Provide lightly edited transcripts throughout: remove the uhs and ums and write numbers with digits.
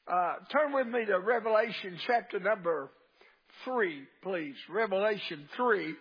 Turn with me to Revelation chapter number 3, please. Revelation 3.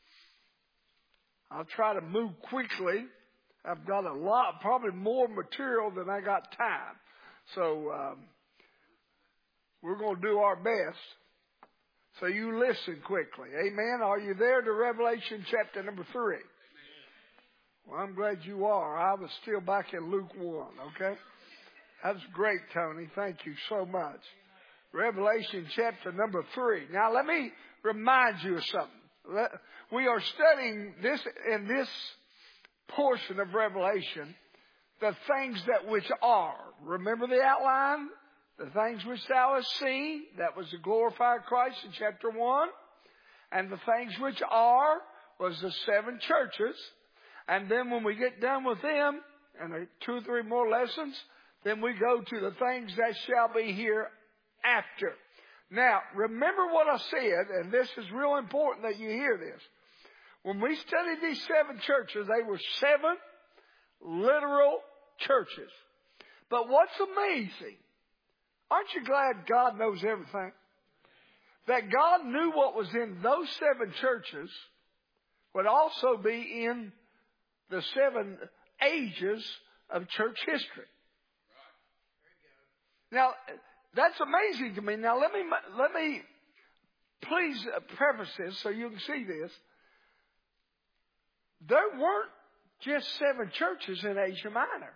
I'll try to move quickly. I've got a lot, probably more material than I got time. So we're going to do our best. So you listen quickly. Amen. Are you there to Revelation chapter number 3? Well, I'm glad you are. I was still back in Luke 1, okay? That's great, Tony. Thank you so much. Revelation chapter number 3. Now, let me remind you of something. We are studying this in this portion of Revelation, the things that which are. Remember the outline? The things which thou hast seen. That was the glorified Christ in chapter 1. And the things which are was the 7 churches. And then when we get done with them, and 2 or 3 more lessons, then we go to the things that shall be hereafter. Now, remember what I said, and this is real important that you hear this. When we studied these 7 churches, they were 7 literal churches. But what's amazing, aren't you glad God knows everything? That God knew what was in those 7 churches would also be in the 7 ages of church history. Now, that's amazing to me. Now, let me please preface this so you can see this. There weren't just 7 churches in Asia Minor.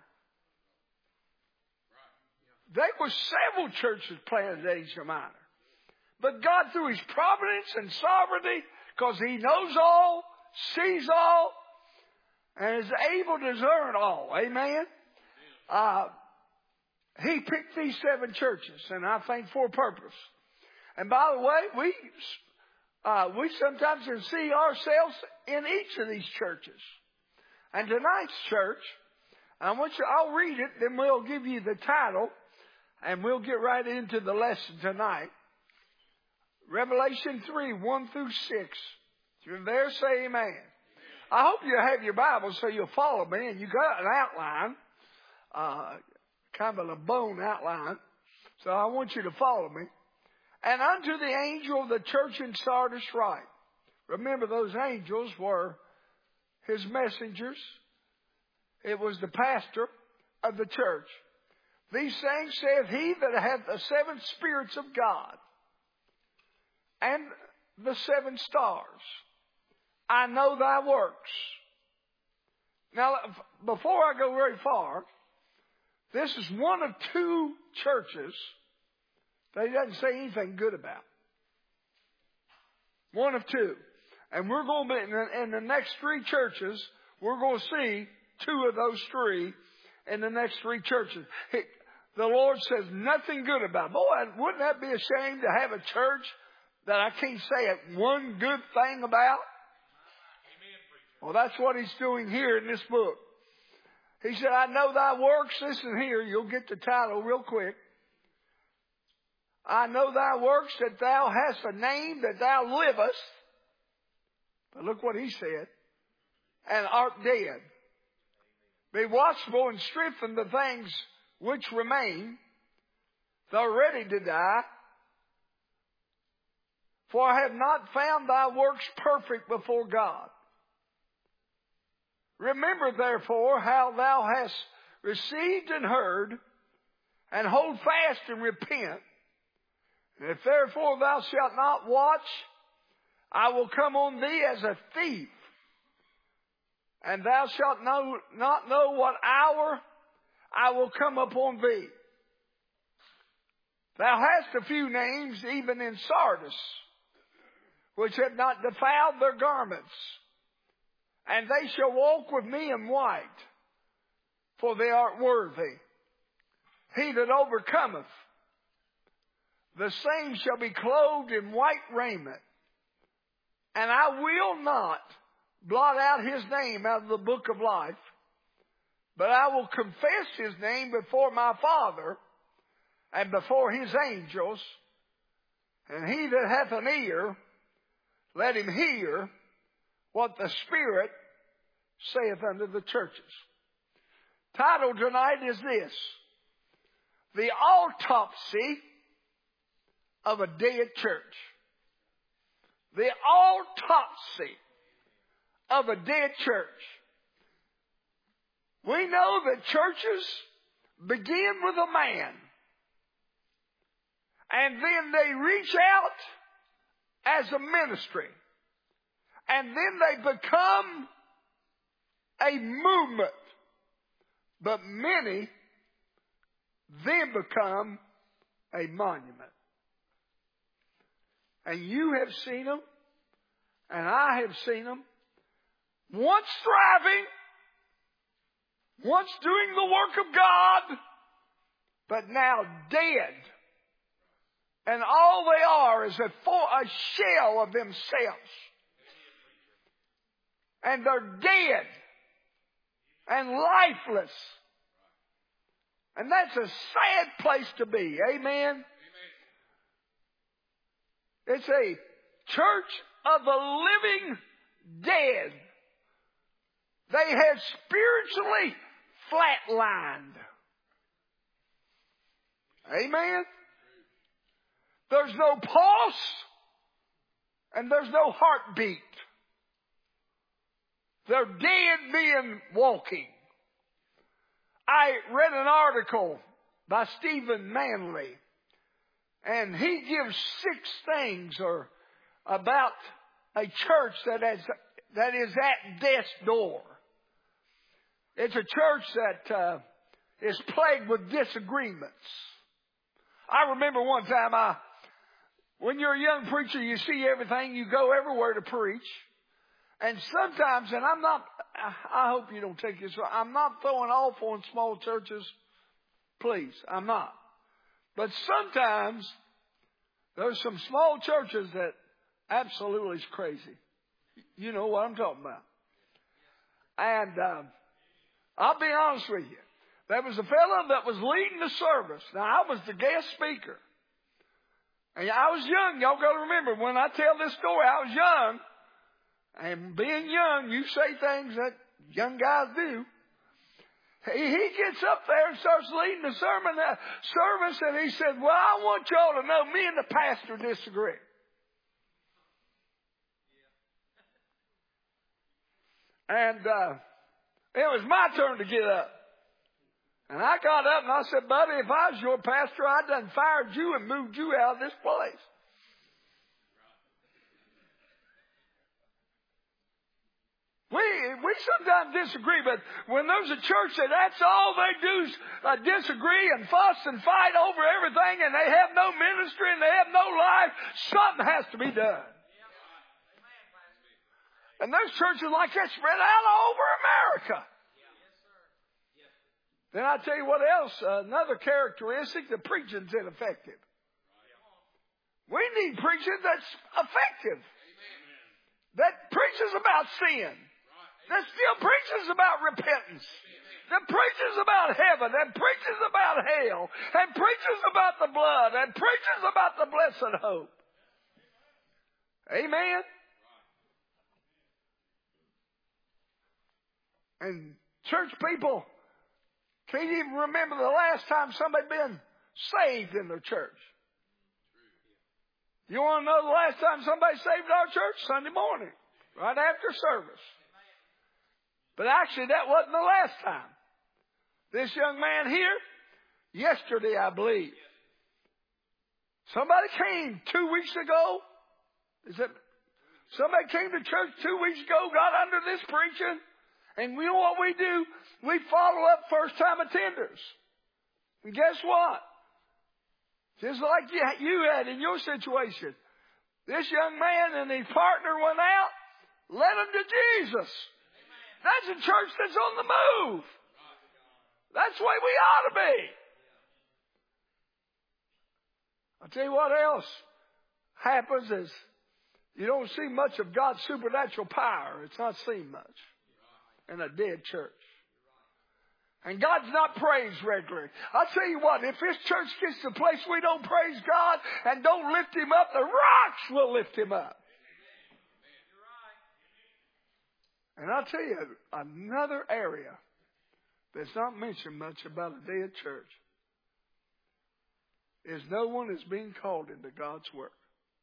There were several churches planted in Asia Minor. But God, through His providence and sovereignty, because He knows all, sees all, and is able to discern all. Amen? He picked these 7 churches, and I think for a purpose. And by the way, we sometimes can see ourselves in each of these churches. And tonight's church, I'll read it, then we'll give you the title, and we'll get right into the lesson tonight. Revelation 3, 1 through 6. If you're there, say amen. I hope you have your Bible so you'll follow me, and you got an outline, kind of a bone outline. So I want you to follow me. And unto the angel of the church in Sardis write. Remember, those angels were His messengers. It was the pastor of the church. These things saith He that hath the 7 spirits of God and the 7 stars. I know thy works. Now, before I go very far, this is one of 2 churches that He doesn't say anything good about. One of 2. And we're going to be, in the next 3 churches, we're going to see 2 of those 3 in the next 3 churches. The Lord says nothing good about it. Boy, wouldn't that be a shame to have a church that I can't say one good thing about? Well, that's what He's doing here in this book. He said, I know thy works. Listen here, you'll get the title real quick. I know thy works, that thou hast a name, that thou livest. But look what He said. And art dead. Be watchful and strengthen the things which remain. Thou ready to die. For I have not found thy works perfect before God. Remember, therefore, how thou hast received and heard, and hold fast and repent. And if therefore thou shalt not watch, I will come on thee as a thief, and thou shalt not know what hour I will come upon thee. Thou hast a few names even in Sardis, which have not defiled their garments. And they shall walk with me in white, for they are worthy. He that overcometh, the same shall be clothed in white raiment. And I will not blot out his name out of the book of life, but I will confess his name before my Father and before His angels. And he that hath an ear, let him hear what the Spirit saith unto the churches. Title tonight is this: the autopsy of a dead church. The autopsy of a dead church. We know that churches begin with a man. And then they reach out as a ministry. And then they become a movement. But many then become a monument. And you have seen them, and I have seen them, once thriving, once doing the work of God, but now dead. And all they are is a shell of themselves. And they're dead and lifeless. And that's a sad place to be. Amen? It's a church of the living dead. They have spiritually flatlined. Amen? There's no pulse and there's no heartbeat. They're dead being walking. I read an article by Stephen Manley, and he gives 6 things about a church that is at death's door. It's a church that is plagued with disagreements. I remember one time, when you're a young preacher, you see everything, you go everywhere to preach. And sometimes, and I hope you don't take this, I'm not throwing off on small churches. Please, I'm not. But sometimes, there's some small churches that absolutely is crazy. You know what I'm talking about. And I'll be honest with you. There was a fellow that was leading the service. Now, I was the guest speaker. And I was young. Y'all got to remember, when I tell this story, I was young. And being young, you say things that young guys do. He gets up there and starts leading the service, and he said, well, I want y'all to know me and the pastor disagree. And it was my turn to get up. And I got up and I said, buddy, if I was your pastor, I'd done fired you and moved you out of this place. We sometimes disagree, but when there's a church that's all they do is disagree and fuss and fight over everything, and they have no ministry and they have no life, something has to be done. And there's churches like that spread out all over America. Then I tell you what else, another characteristic, the preaching's ineffective. We need preaching that's effective. That preaches about sin. That still preaches about repentance. That preaches about heaven. That preaches about hell. And preaches about the blood. And preaches about the blessed hope. Amen? And church people can't even remember the last time somebody been saved in their church. You want to know the last time somebody saved our church? Sunday morning, right after service. But actually, that wasn't the last time. This young man here, yesterday, I believe, somebody came 2 weeks ago. Somebody came to church 2 weeks ago, got under this preaching, and you know what we do? We follow up first-time attenders. And guess what? Just like you had in your situation. This young man and his partner went out, led them to Jesus. That's a church that's on the move. That's the way we ought to be. I'll tell you what else happens is you don't see much of God's supernatural power. It's not seen much in a dead church. And God's not praised regularly. I'll tell you what, if this church gets to the place we don't praise God and don't lift Him up, the rocks will lift Him up. And I'll tell you another area that's not mentioned much about a dead church is no one is being called into God's work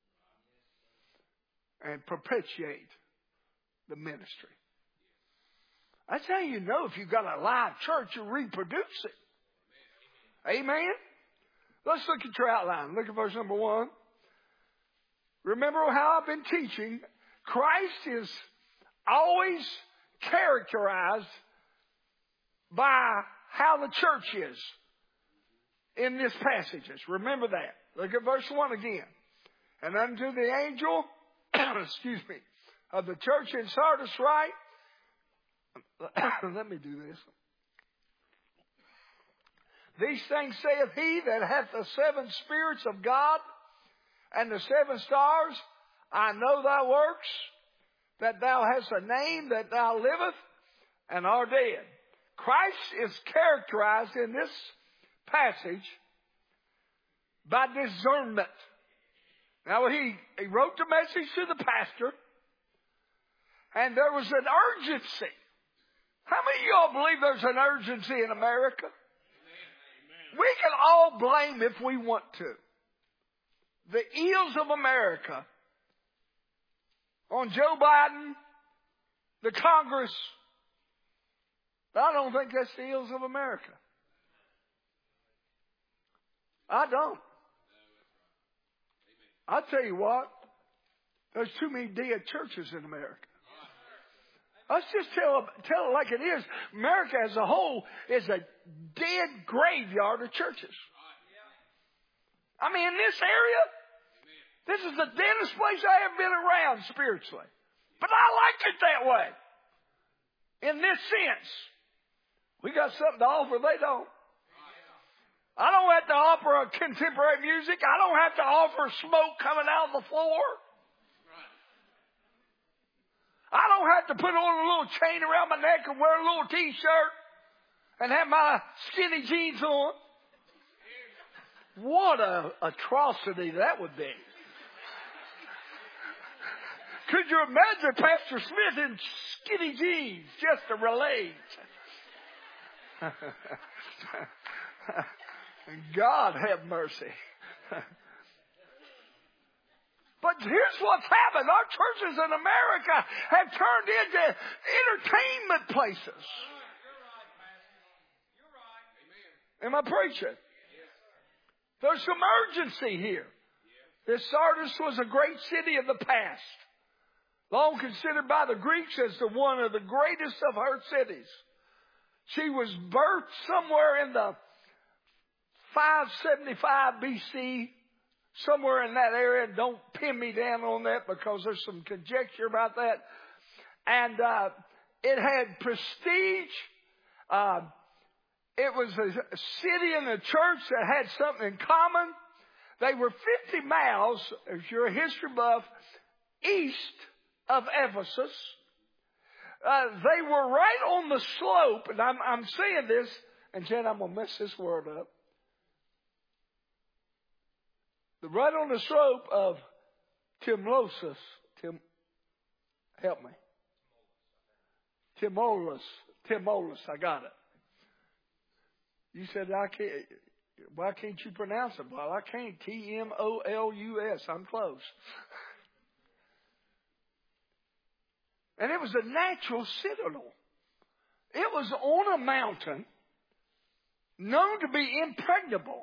and perpetuate the ministry. That's how you know if you've got a live church, you reproduce it. Amen? Let's look at your outline. Look at verse number 1. Remember how I've been teaching. Christ is always characterized by how the church is in this passages. Remember that. Look at verse 1 again. And unto the angel, excuse me, of the church in Sardis write. Let me do this. These things saith he that hath the 7 spirits of God and the 7 stars. I know thy works, that thou hast a name, that thou liveth and art dead. Christ is characterized in this passage by discernment. Now he wrote the message to the pastor, and there was an urgency. How many of y'all believe there's an urgency in America? Amen. We can all blame if we want to the ills of America on Joe Biden, the Congress. But I don't think that's the ills of America. I don't. I'll tell you what, there's too many dead churches in America. Let's just tell it like it is. America as a whole is a dead graveyard of churches. I mean, in this area, this is the deadest place I have been around spiritually. But I like it that way. In this sense, we got something to offer they don't. I don't have to offer contemporary music. I don't have to offer smoke coming out of the floor. I don't have to put on a little chain around my neck and wear a little T-shirt and have my skinny jeans on. What a atrocity that would be. Could you imagine Pastor Smith in skinny jeans just to relate? God have mercy. But here's what's happened. Our churches in America have turned into entertainment places. You're right. Am I preaching? There's some urgency here. This Sardis was a great city of the past, long considered by the Greeks as the one of the greatest of her cities. She was birthed somewhere in the 575 BC, somewhere in that area. Don't pin me down on that because there's some conjecture about that. And it had prestige. It was a city and a church that had something in common. They were 50 miles, if you're a history buff, east of Ephesus. They were right on the slope, and I'm saying this, and Jen, I'm going to mess this word up. Right on the slope of Timolos. Help me. Timolos, I got it. You said, why can't you pronounce it? Well, I can't. Tmolus. I'm close. And it was a natural citadel. It was on a mountain known to be impregnable.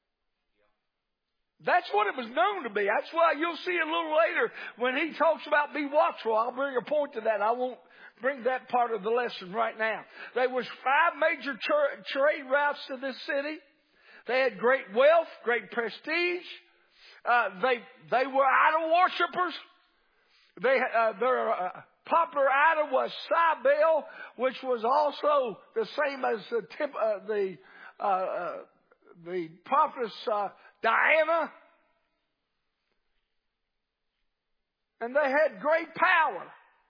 That's what it was known to be. That's why you'll see a little later when he talks about be watchful. I'll bring a point to that. I won't bring that part of the lesson right now. There was 5 major trade routes to this city. They had great wealth, great prestige. They were idol worshippers. Their popular idol was Cybele, which was also the same as the prophetess Diana. And they had great power.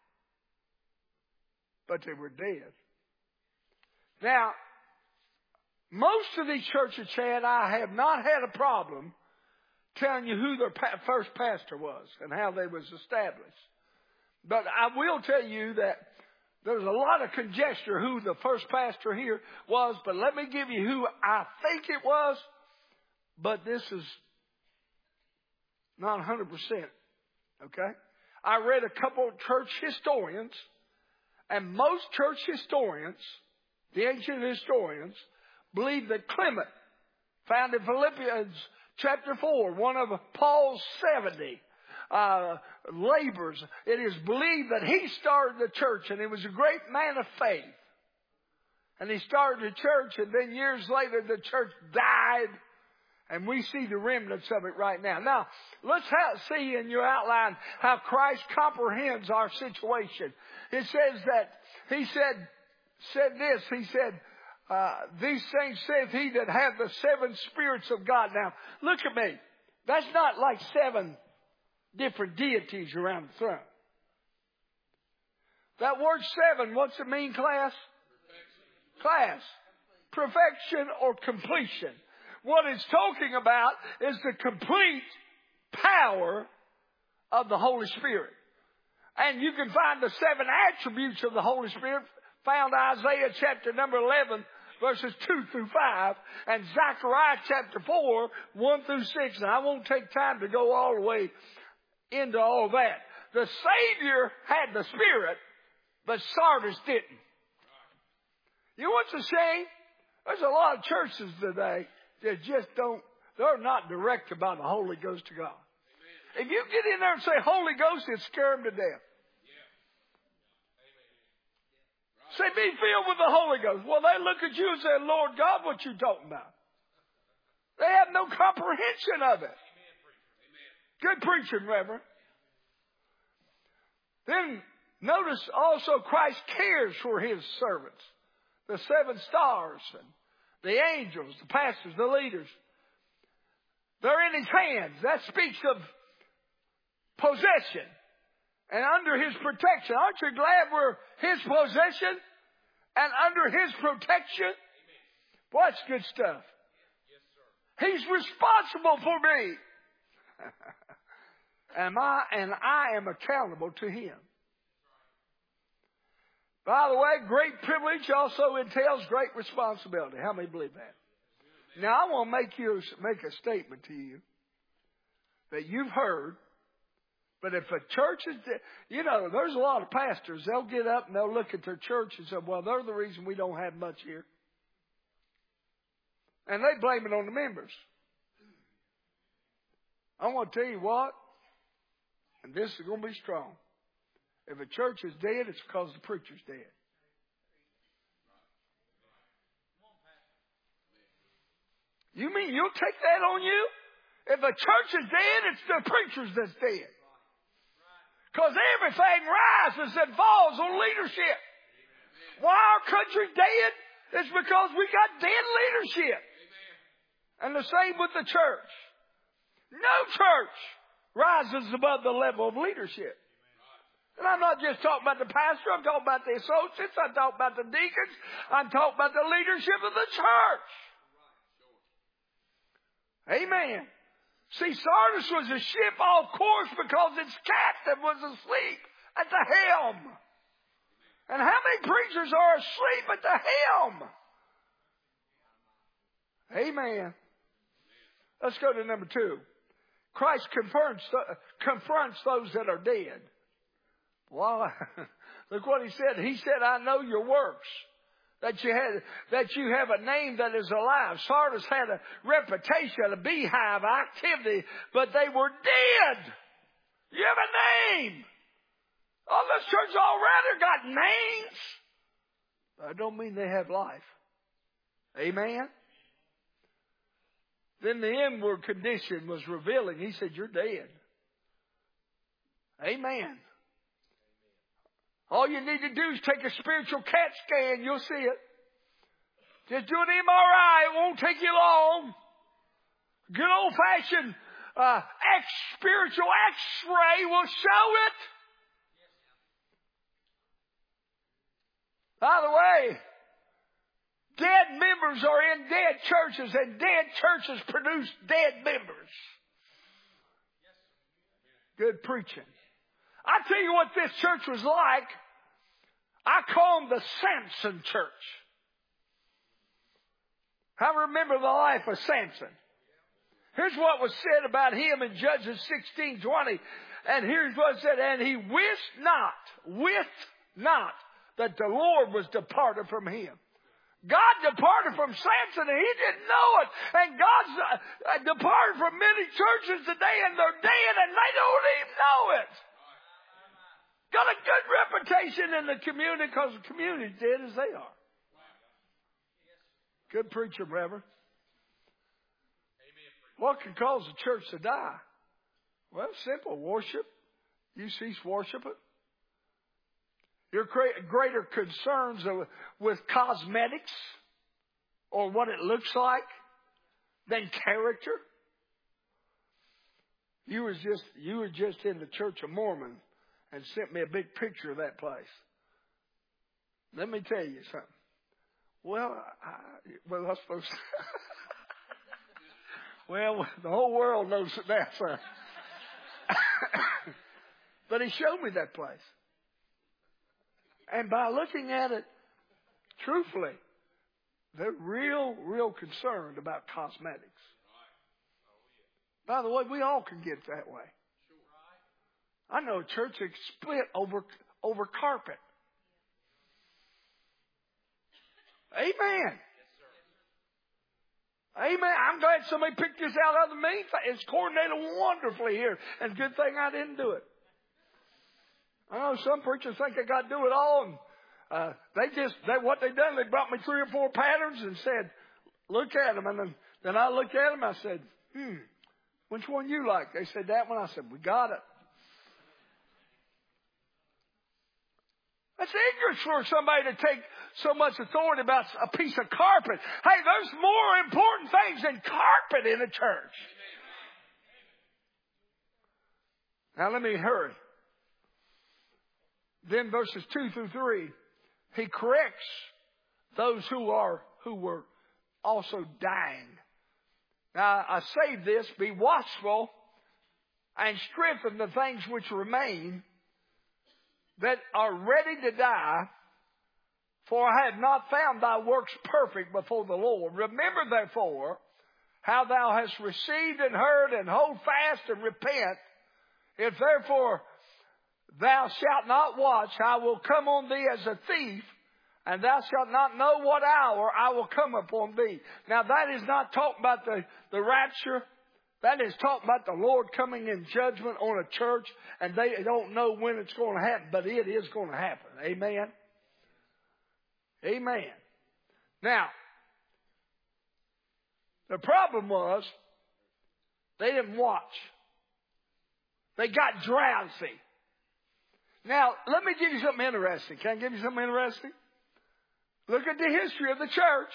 But they were dead. Now, most of these churches, Chad, I have not had a problem telling you who their first pastor was and how they was established. But I will tell you that there's a lot of conjecture who the first pastor here was, but let me give you who I think it was but this is not 100%. Okay? I read a couple of church historians, and most church historians, the ancient historians, believe that Clement, found in Philippians chapter 4, one of Paul's 70 labors, it is believed that he started the church, and he was a great man of faith. And he started the church, and then years later the church died, and we see the remnants of it right now. Now, let's see in your outline how Christ comprehends our situation. It says that he said this. He said, these things saith he that hath the 7 spirits of God. Now, look at me. That's not like 7 different deities around the throne. That word 7, what's it mean, class? Class. Perfection or completion. What it's talking about is the complete power of the Holy Spirit. And you can find the 7 attributes of the Holy Spirit found in Isaiah chapter number 11, verses 2 through 5, and Zechariah chapter 4, 1 through 6. And I won't take time to go all the way into all that. The Savior had the Spirit, but Sardis didn't. You know what's a shame? There's a lot of churches today that just they're not directed by the Holy Ghost of God. Amen. If you get in there and say Holy Ghost, it'll scare them to death. Yeah. Right. Say, be filled with the Holy Ghost. Well, they look at you and say, Lord God, what you talking about? They have no comprehension of it. Amen. Good preaching, Reverend. Then notice also Christ cares for his servants. The 7 stars and the angels, the pastors, the leaders. They're in his hands. That speaks of possession and under his protection. Aren't you glad we're his possession and under his protection? Boy, that's good stuff. Yes, sir. He's responsible for me. And I am accountable to him. By the way, great privilege also entails great responsibility. How many believe that? Now, I want to make a statement to you that you've heard. But if a church is, there's a lot of pastors. They'll get up and they'll look at their church and say, well, they're the reason we don't have much here. And they blame it on the members. I want to tell you what, and this is going to be strong. If a church is dead, it's because the preacher's dead. You mean you'll take that on you? If a church is dead, it's the preachers that's dead. Because everything rises and falls on leadership. Why our country's dead? It's because we got dead leadership. And the same with the church. No church rises above the level of leadership. And I'm not just talking about the pastor. I'm talking about the associates. I'm talking about the deacons. I'm talking about the leadership of the church. Amen. See, Sardis was a ship off course because its captain was asleep at the helm. And how many preachers are asleep at the helm? Amen. Let's go to number 2. Christ confronts those that are dead. Well, look what he said. He said, I know your works. That you have a name that is alive. Sardis had a reputation, a beehive activity, but they were dead. You have a name. Oh, this church already got names. That don't mean they have life. Amen. Then the inward condition was revealing. He said, you're dead. Amen. All you need to do is take a spiritual CAT scan. You'll see it. Just do an MRI. It won't take you long. Good old-fashioned spiritual X-ray will show it. By the way, dead members are in dead churches, and dead churches produce dead members. Good preaching. I tell you what this church was like. I call them the Samson church. I remember the life of Samson. Here's what was said about him in Judges 16:20. And here's what it said. And he wist not that the Lord was departed from him. God departed from Samson and he didn't know it. And God's departed from many churches today and they're dead and they don't even know it. Got a good reputation in the community because the community's dead as they are. Good preacher, Reverend. What can cause the church to die? Well, simple. Worship. You cease worshiping. Your greater concerns with cosmetics or what it looks like than character. You were just in the Church of Mormon and sent me a big picture of that place. Let me tell you something. Well, I'm supposed to. Well, the whole world knows that, sir. But he showed me that place. And by looking at it truthfully, they're real concerned about cosmetics. By the way, we all can get that way. I know a church that split over carpet. Amen. Amen. I'm glad somebody picked this out other than me. It's coordinated wonderfully here. And good thing I didn't do it. I know some preachers think they got to do it all. And what they done, they brought me 3 or 4 patterns and said, look at them. And then I looked at them. I said, which one you like? They said that one. I said, we got it. That's ignorance for somebody to take so much authority about a piece of carpet. Hey, there's more important things than carpet in a church. Now let me hurry. Then verses 2 through 3, he corrects those who were also dying. Now I say this, be watchful and strengthen the things which remain that are ready to die, for I have not found thy works perfect before the Lord. Remember therefore how thou hast received and heard, and hold fast and repent. If therefore thou shalt not watch, I will come on thee as a thief, and thou shalt not know what hour I will come upon thee. Now that is not talking about the rapture. That is talking about the Lord coming in judgment on a church, and they don't know when it's going to happen, but it is going to happen. Amen? Amen. Now, the problem was they didn't watch. They got drowsy. Now, let me give you something interesting. Can I give you something interesting? Look at the history of the church.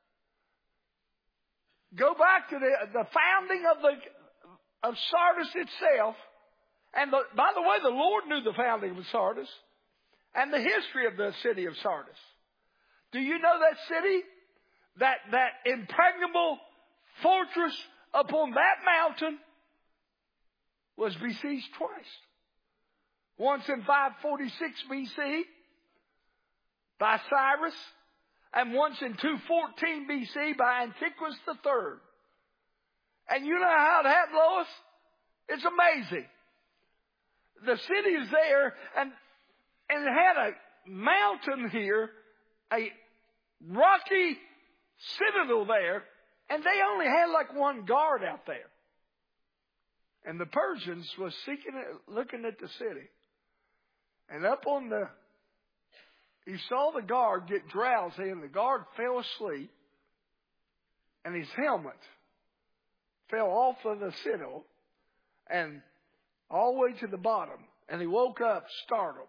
Go back to the founding of Sardis itself. And by the way, the Lord knew the founding of Sardis and the history of the city of Sardis. Do you know that city? That impregnable fortress upon that mountain was besieged twice. Once in 546 BC by Cyrus, and once in 214 BC by Antiochus III. And you know how it happened, Lois? It's amazing. The city is there, and it had a mountain here, a rocky citadel there, and they only had like one guard out there. And the Persians was looking at the city. And up on he saw the guard get drowsy, and the guard fell asleep, and his helmet fell off of the citadel and all the way to the bottom, and he woke up startled.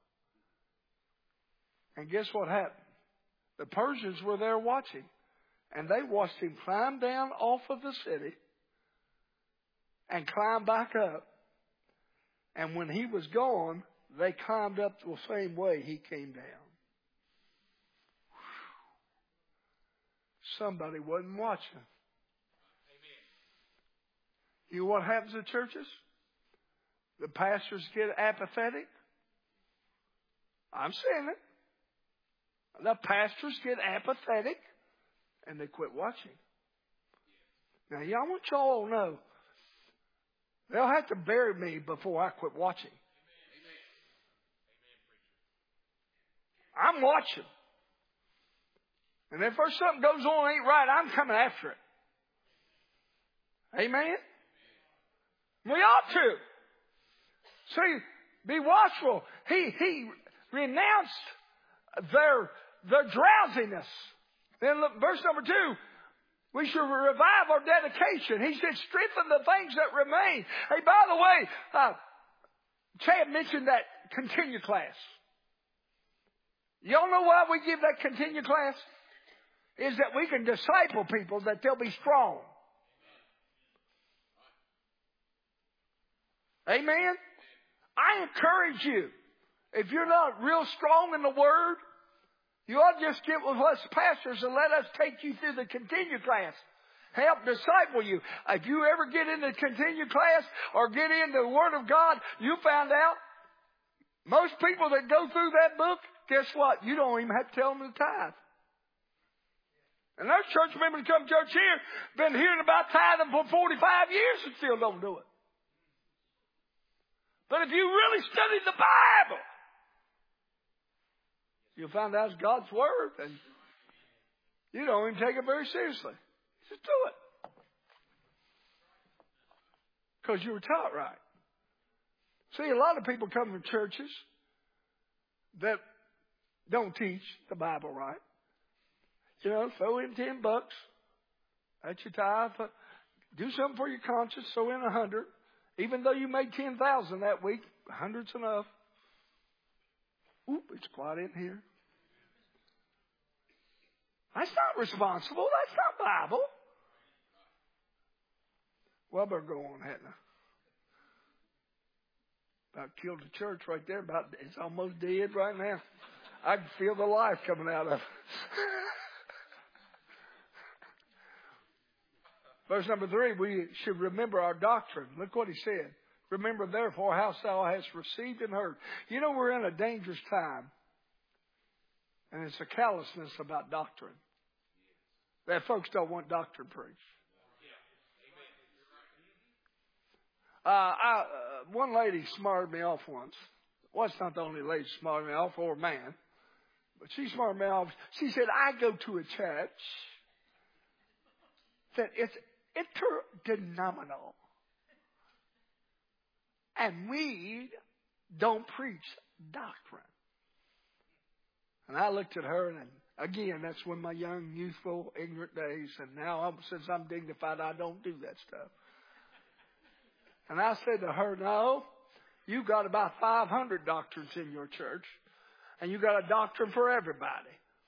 And guess what happened? The Persians were there watching, and they watched him climb down off of the city and climb back up. And when he was gone, they climbed up the same way he came down. Somebody wasn't watching. You know what happens in churches? The pastors get apathetic. I'm saying it. The pastors get apathetic and they quit watching. Now, I want y'all to know, they'll have to bury me before I quit watching. I'm watching. And if there's something goes on ain't right, I'm coming after it. Amen? We ought to. See, be watchful. He renounced their drowsiness. Then look, verse number 2. We should revive our dedication. He said, strengthen the things that remain. Hey, by the way, Chad mentioned that continue class. Y'all know why we give that continue class? Is that we can disciple people that they'll be strong. Amen? I encourage you, if you're not real strong in the Word, you ought to just get with us pastors and let us take you through the continue class. Help disciple you. If you ever get into continue class or get into the Word of God, you found out most people that go through that book, guess what? You don't even have to tell them the tithe. And there's church members come to church here, been hearing about tithing for 45 years and still don't do it. But if you really study the Bible, you'll find out it's God's Word, and you don't even take it very seriously. Just do it. Because you were taught right. See, a lot of people come from churches that don't teach the Bible right. You know, throw in $10. That's your tithe. Do something for your conscience. Throw in 100. Even though you made 10,000 that week, 100's enough. Oop, it's quiet in here. That's not responsible. That's not Bible. Well, I better go on, hadn't I? About killed the church right there. It's almost dead right now. I can feel the life coming out of it. Verse number 3, we should remember our doctrine. Look what he said. Remember, therefore, how thou hast received and heard. You know, we're in a dangerous time. And it's a callousness about doctrine. That folks don't want doctrine preached. One lady smarted me off once. Well, it's not the only lady smarted me off, or a man. But she smarted me off. She said, I go to a church that it's interdenominational. And we don't preach doctrine. And I looked at her, and again, that's when my young, youthful, ignorant days. And now, since I'm dignified, I don't do that stuff. And I said to her, no, you've got about 500 doctrines in your church. And you got a doctrine for everybody.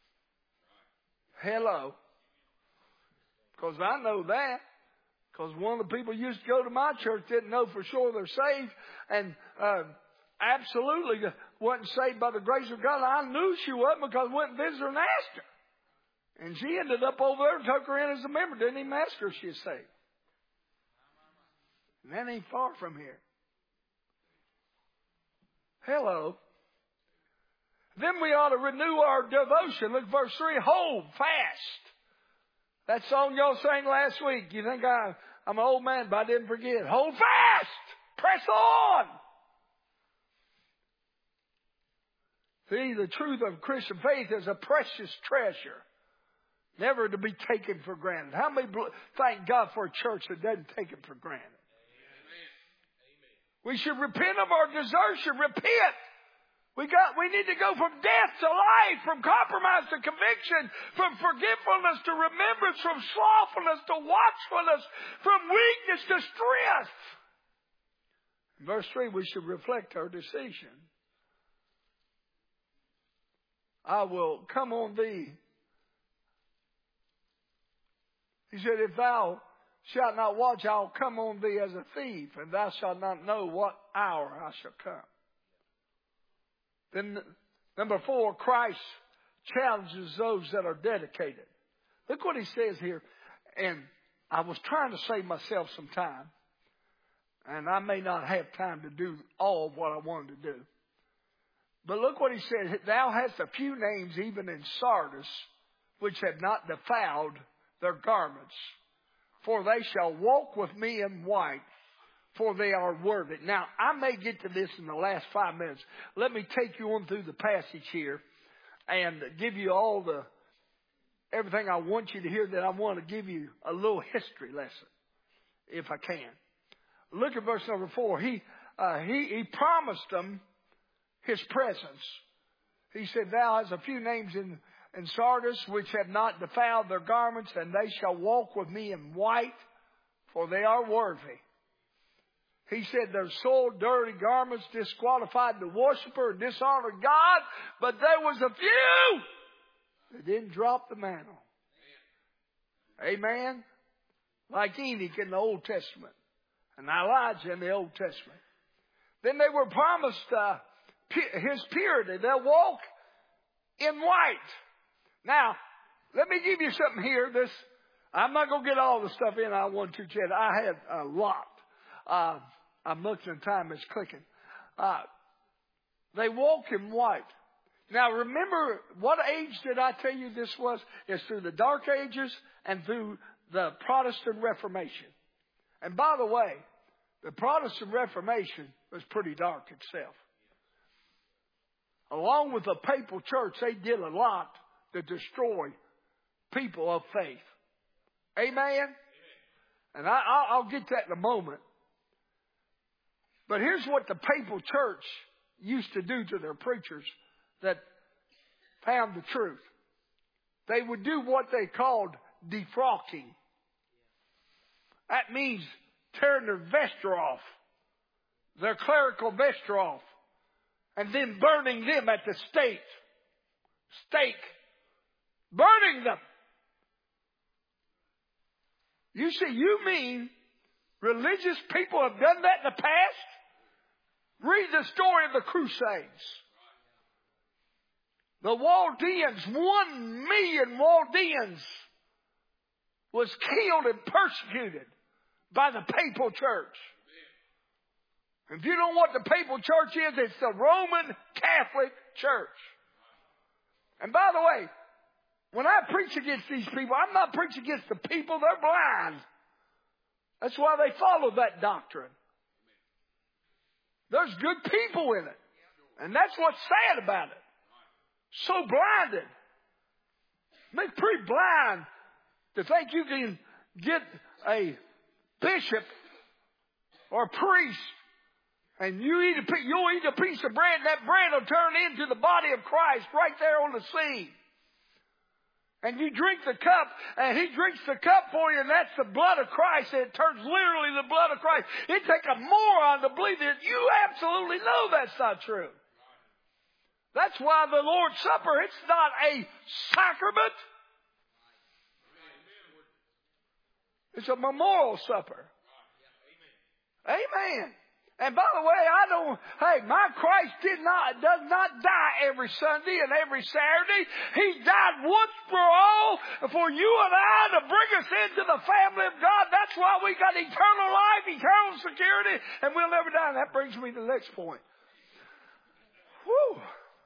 Hello. Because I know that. Because one of the people used to go to my church didn't know for sure they're saved. And absolutely wasn't saved by the grace of God. I knew she wasn't because I went and visited her and asked her. And she ended up over there and took her in as a member. Didn't even ask her if she was saved. And that ain't far from here. Hello. Then we ought to renew our devotion. Look, verse 3. Hold fast. That song y'all sang last week. You think I'm an old man, but I didn't forget. Hold fast. Press on. See, the truth of Christian faith is a precious treasure. Never to be taken for granted. How many thank God for a church that doesn't take it for granted? Amen. We should repent of our desertion. Repent. We need to go from death to life, from compromise to conviction, from forgetfulness to remembrance, from slothfulness to watchfulness, from weakness to strength. In verse 3, we should reflect our decision. I will come on thee. He said, if thou shalt not watch, I will come on thee as a thief, and thou shalt not know what hour I shall come. Then, number 4, Christ challenges those that are dedicated. Look what he says here. And I was trying to save myself some time. And I may not have time to do all of what I wanted to do. But look what he said. Thou hast a few names even in Sardis, which have not defiled their garments. for they shall walk with me in white, for they are worthy. Now, I may get to this in the last 5 minutes. Let me take you on through the passage here and give you everything I want you to hear. That I want to give you a little history lesson, if I can. Look at verse number 4. He promised them his presence. He said, thou hast a few names in Sardis which have not defiled their garments, and they shall walk with me in white, for they are worthy. He said their soiled, dirty garments disqualified the worshiper and dishonored God, but there was a few that didn't drop the mantle. Amen? Like Enoch in the Old Testament and Elijah in the Old Testament. Then they were promised his purity. They'll walk in white. Now, let me give you something here. I'm not going to get all the stuff in I want to, Chad. I had a lot. I'm looking at time, it's clicking. They walk in white. Now, remember, what age did I tell you this was? It's through the Dark Ages and through the Protestant Reformation. And by the way, the Protestant Reformation was pretty dark itself. Along with the Papal Church, they did a lot to destroy people of faith. Amen? And I'll get to that in a moment. But here's what the Papal Church used to do to their preachers that found the truth. They would do what they called defrocking. That means tearing their vesture off, their clerical vesture off, and then burning them at the stake. Burning them. You see, you mean religious people have done that in the past? Read the story of the Crusades. The Waldeans, 1 million Waldeans was killed and persecuted by the Papal Church. If you don't know what the Papal Church is, it's the Roman Catholic Church. And by the way, when I preach against these people, I'm not preaching against the people. They're blind. That's why they follow that doctrine. There's good people in it. And that's what's sad about it. So blinded. They're pretty blind to think you can get a bishop or a priest and you'll eat a piece of bread, and that bread will turn into the body of Christ right there on the scene. And you drink the cup, and he drinks the cup for you, and that's the blood of Christ, and it turns literally the blood of Christ. It takes a moron to believe that. You absolutely know that's not true. That's why the Lord's Supper, it's not a sacrament. It's a memorial supper. Amen. And by the way, my Christ does not die every Sunday and every Saturday. He died once for all for you and I to bring us into the family of God. That's why we got eternal life, eternal security, and we'll never die. And that brings me to the next point. Whew.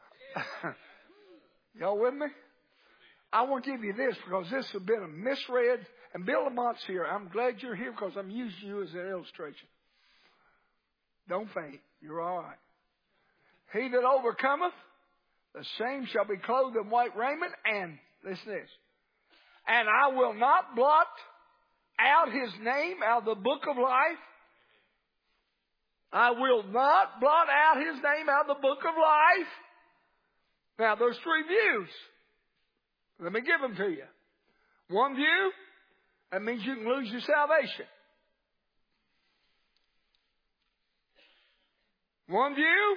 Y'all with me? I want to give you this because this has been a misread. And Bill Lamont's here. I'm glad you're here because I'm using you as an illustration. Don't faint. You're all right. He that overcometh, the same shall be clothed in white raiment. And listen to this. And I will not blot out his name out of the book of life. I will not blot out his name out of the book of life. Now, there's 3 views. Let me give them to you. One view, that means you can lose your salvation. One view,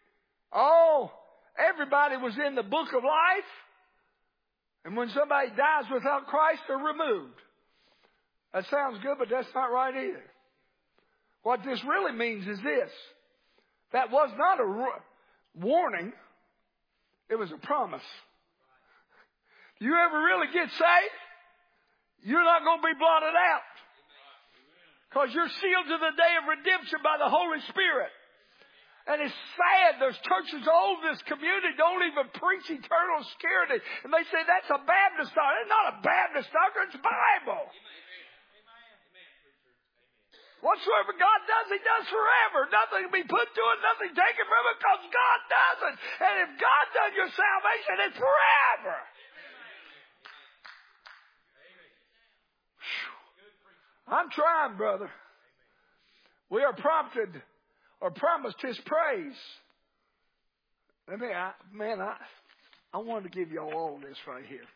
everybody was in the book of life. And when somebody dies without Christ, they're removed. That sounds good, but that's not right either. What this really means is this. That was not a warning. It was a promise. You ever really get saved, you're not going to be blotted out. Because you're sealed to the day of redemption by the Holy Spirit. And it's sad. There's churches all over this community don't even preach eternal security. And they say that's a Baptist doctrine. It's not a Baptist doctrine. It's Bible. Whatsoever God does, He does forever. Nothing can be put to it, nothing taken from it, because God does it. And if God does your salvation, it's forever. I'm trying, brother. We are prompted or promised His praise. I wanted to give you all this right here.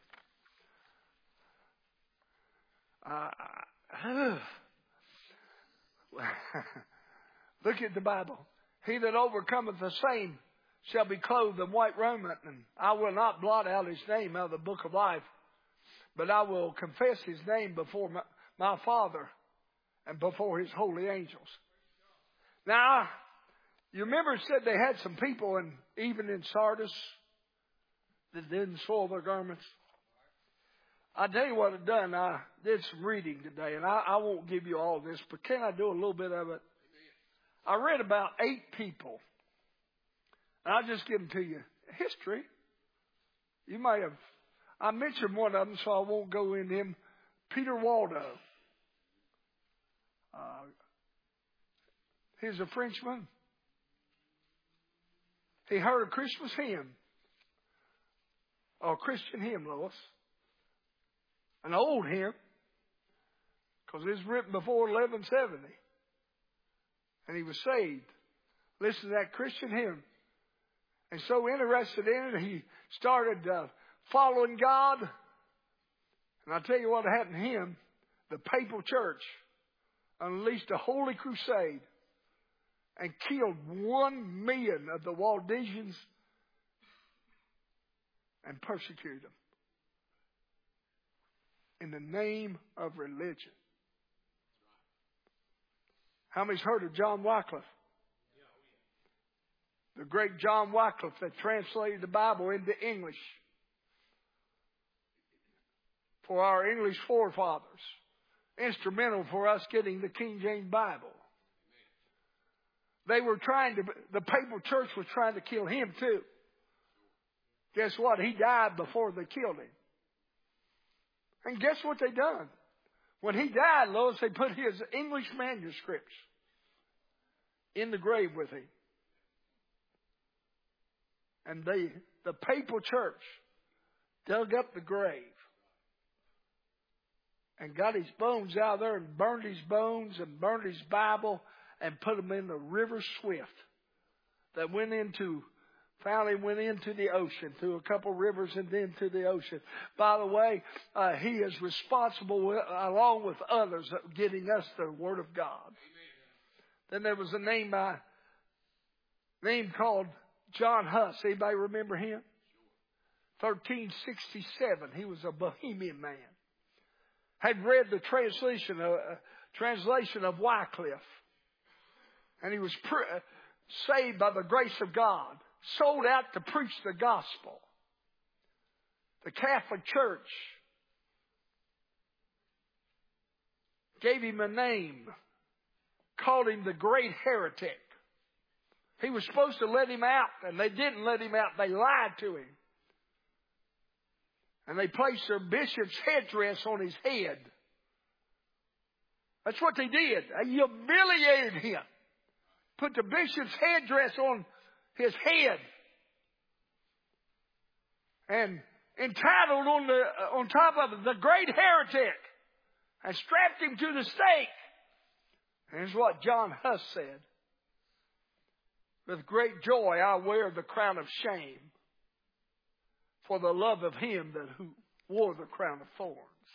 Look at the Bible. He that overcometh the same shall be clothed in white raiment, and I will not blot out his name out of the book of life, but I will confess his name before my Father and before his holy angels. Now, you remember it said they had some people, even in Sardis, that didn't soil their garments. I tell you what I've done. I did some reading today, and I won't give you all this, but can I do a little bit of it? I read about 8 people, and I'll just give them to you. History. You might have. I mentioned one of them, so I won't go into him. Peter Waldo. He's a Frenchman. He heard a Christmas hymn, or a Christian hymn, Lois. An old hymn, because it was written before 1170. And he was saved. Listen to that Christian hymn. And so interested in it, he started following God. And I'll tell you what happened to him. The Papal Church unleashed a holy crusade and killed 1 million of the Waldensians and persecuted them in the name of religion. How many's heard of John Wycliffe? The great John Wycliffe that translated the Bible into English for our English forefathers. Instrumental for us getting the King James Bible. The Papal Church was trying to kill him too. Guess what? He died before they killed him. And guess what they done? When he died, Lois, they put his English manuscripts in the grave with him. And the Papal Church dug up the grave and got his bones out there and burned his bones and burned his Bible and put them in the River Swift that finally went into the ocean, through a couple rivers and then to the ocean. By the way, he is responsible, along with others, of getting us the Word of God. Amen. Then there was a name called John Huss. Anybody remember him? 1367. He was a Bohemian man. Had read the translation of Wycliffe. And he was saved by the grace of God. Sold out to preach the gospel. The Catholic Church gave him a name, called him the Great Heretic. He was supposed to let him out, and they didn't let him out. They lied to him. And they placed their bishop's headdress on his head. That's what they did. They humiliated him. Put the bishop's headdress on his head, and entitled on top of it, the Great Heretic, and strapped him to the stake. And here's what John Huss said: with great joy I wear the crown of shame, for the love of him who wore the crown of thorns.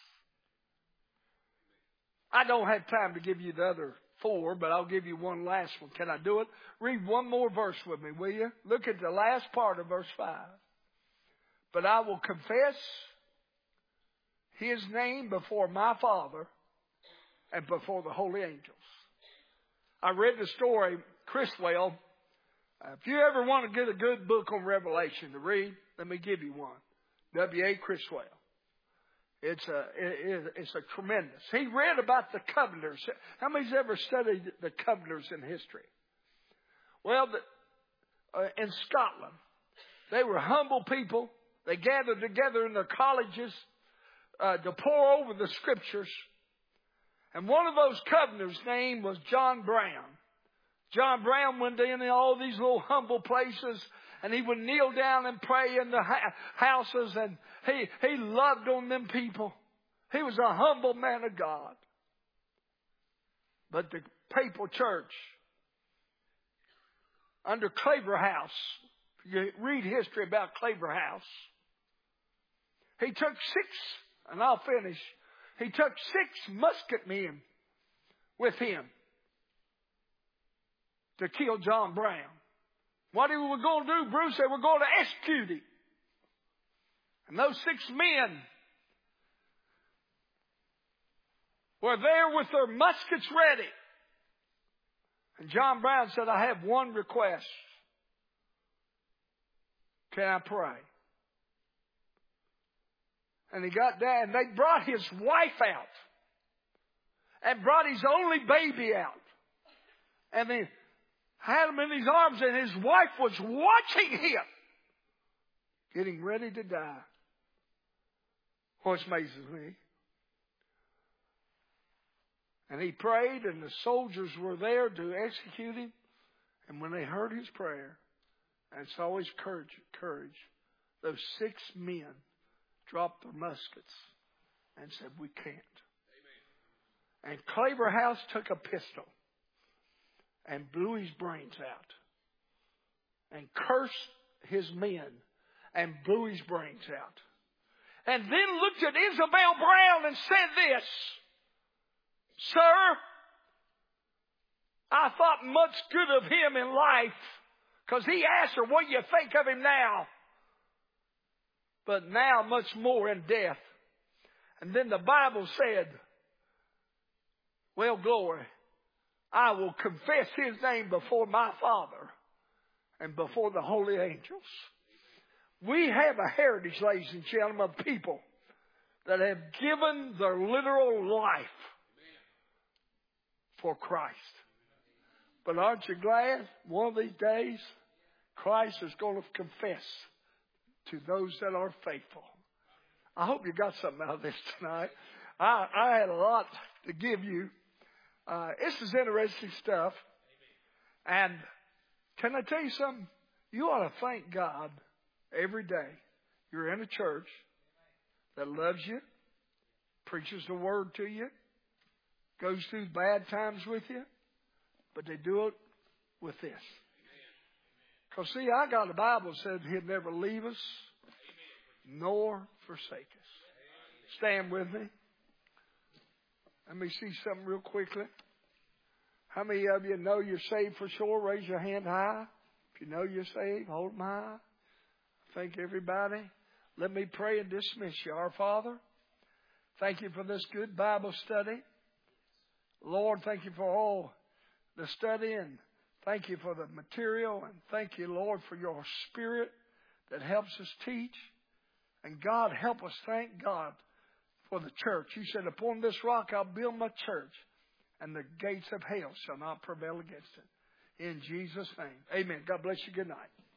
I don't have time to give you the other 4, but I'll give you one last one. Can I do it? Read one more verse with me, will you? Look at the last part of verse 5. But I will confess his name before my Father and before the holy angels. I read the story, Criswell. If you ever want to get a good book on Revelation to read, let me give you one. W.A. Criswell. It's a tremendous. He read about the Covenanters. How many's ever studied the Covenanters in history? Well, in Scotland, they were humble people. They gathered together in their colleges to pore over the Scriptures. And one of those governors' name was John Brown. John Brown went in all these little humble places, and he would kneel down and pray in the houses, and he loved on them people. He was a humble man of God. But the papal church, under Claverhouse, you read history about Claverhouse, he took 6, and I'll finish, he took 6 musket men with him to kill John Brown. What he was going to do, Bruce said, we're going to execute him. And those 6 men were there with their muskets ready. And John Brown said, I have one request. Can I pray? And he got down, and they brought his wife out. And brought his only baby out. And they had him in his arms, and his wife was watching him, getting ready to die. Which amazes me. And he prayed, and the soldiers were there to execute him. And when they heard his prayer and saw his courage, those 6 men dropped their muskets and said, we can't. Amen. And Claverhouse took a pistol and blew his brains out and cursed his men and blew his brains out. And then looked at Isabel Brown and said this, Sir, I thought much good of him in life, because he asked her, what do you think of him now? But now much more in death. And then the Bible said, well, glory, I will confess his name before my Father and before the holy angels. We have a heritage, ladies and gentlemen, of people that have given their literal life for Christ. But aren't you glad one of these days Christ is going to confess to those that are faithful? I hope you got something out of this tonight. I had a lot to give you. This is interesting stuff. And can I tell you something? You ought to thank God every day you're in a church that loves you, preaches the word to you, goes through bad times with you, but they do it with this. Because, see, I got a Bible that said he'd never leave us nor forsake us. Stand with me. Let me see something real quickly. How many of you know you're saved for sure? Raise your hand high. If you know you're saved, hold them high. Thank everybody. Let me pray and dismiss you. Our Father, thank you for this good Bible study. Lord, thank you for all the study, and thank you for the material, and thank you, Lord, for your Spirit that helps us teach. And God, help us thank God for the church. You said, upon this rock I'll build my church, and the gates of hell shall not prevail against it. In Jesus' name, amen. God bless you. Good night.